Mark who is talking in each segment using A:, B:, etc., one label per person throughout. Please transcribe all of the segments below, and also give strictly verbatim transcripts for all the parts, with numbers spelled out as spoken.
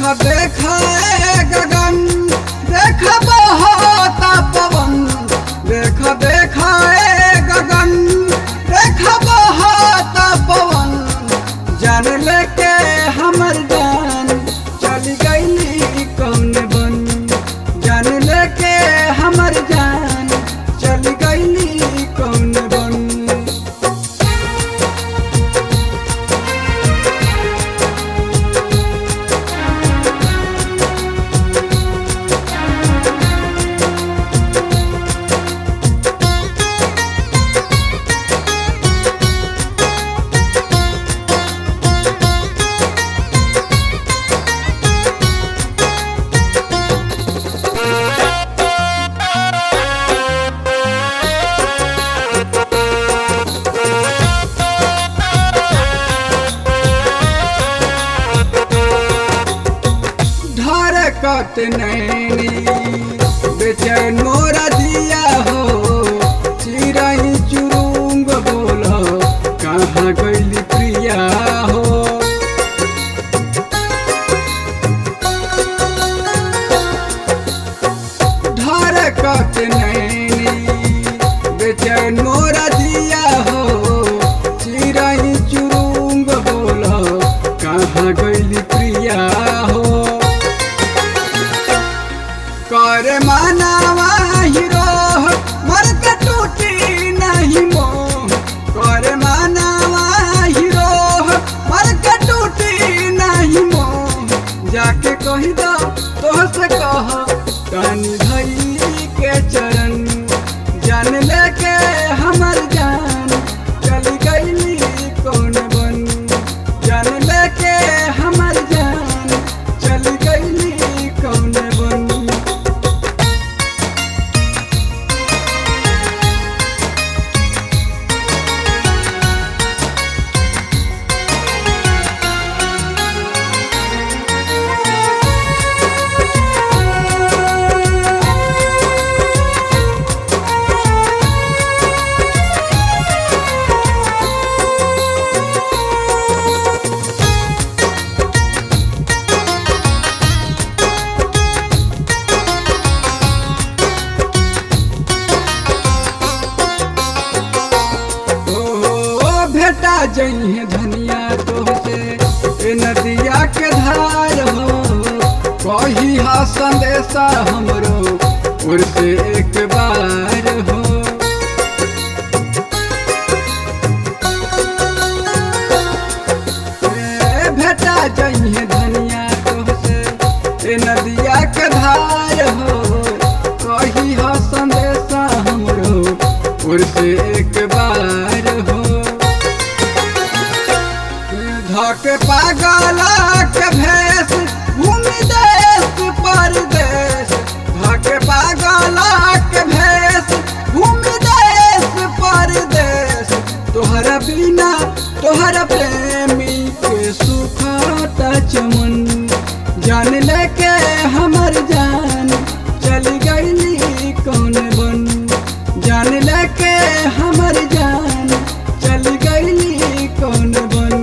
A: देखा देखा ए गगन, देखा बहुत पवन, देखा देखा ए गगन, देखा बहुत पवन, जान लेके हमर जान चल गईली कौन बन, जान लेके हमर जान चल गईली कौन बन। कत नैनी बेचैन मोरा दिया हो, चिराई चुरुंग बोला कहाँ गईली प्रिया हो। ढार कत नैनी बेचैन मोरा दिया हो, चिराई चुरुंग बोला कहाँ गईली प्रिया हो। कर मानावा हीरो मर के टूटी नहीं मोह, कर मानावा हीरो मर के टूटी नहीं मोह, जाके कही दो तोह से कह कानी धई के चरण, जान लेके हमर जान चल गईली कौन बन, जान लेके हमर जान चल गईली कौन बन। भेटा जइहे धनिया तोहसे ए नदिया के धार हो, कही हा संदेशा हमरो ओर से एक बार हो। ए भेटा जइहे धनिया तोहसे ए नदिया के धार हो, कही हा संदेशा हमरो ओर से एक बार हो। धके पागला के भेष घूमी देश परदेश, धके पागला के भेष घूमी देश परदेश, तोहरा बिना तोहरा प्रेमी के सुखता चमन, जान लेके हमर जान चल गईली कौन बन, जान लेके हमर जान चल गईली कौन बन।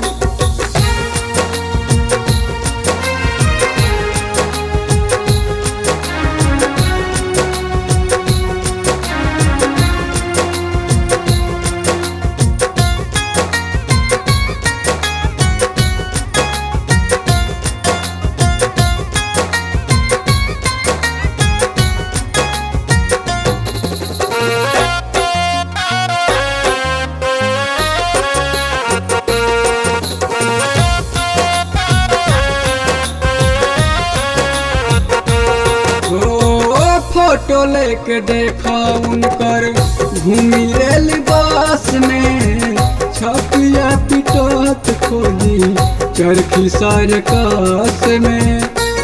A: फोटो लेके देखा उनकर घूमी रेल बस में, छपिया पिटत खोली चरखी सरकस में।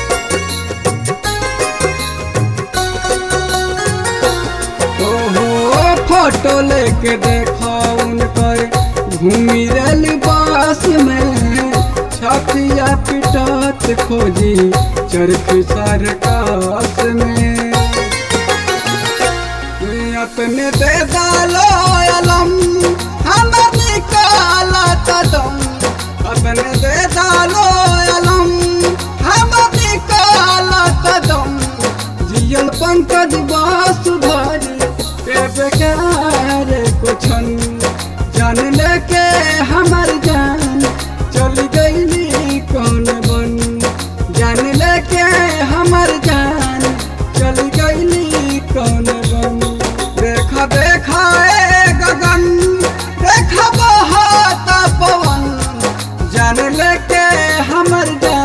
A: ओहो फोटो लेके देखा उनकर घूमी रेल बस में, छपिया पिटत खोली चरखी सरकस में। अपने दे डालो अलम हम निकाला कदम, अपने दे डालो अलम हम जियल पंकज वासुधारी पे बेकार कुछन जान लेके हमर जान चल गईली कौन बन जान लेके हमर जान चल गईली कौन बन देखा देखा ए गगन देखा बहुत पवन जान लेके हमर जान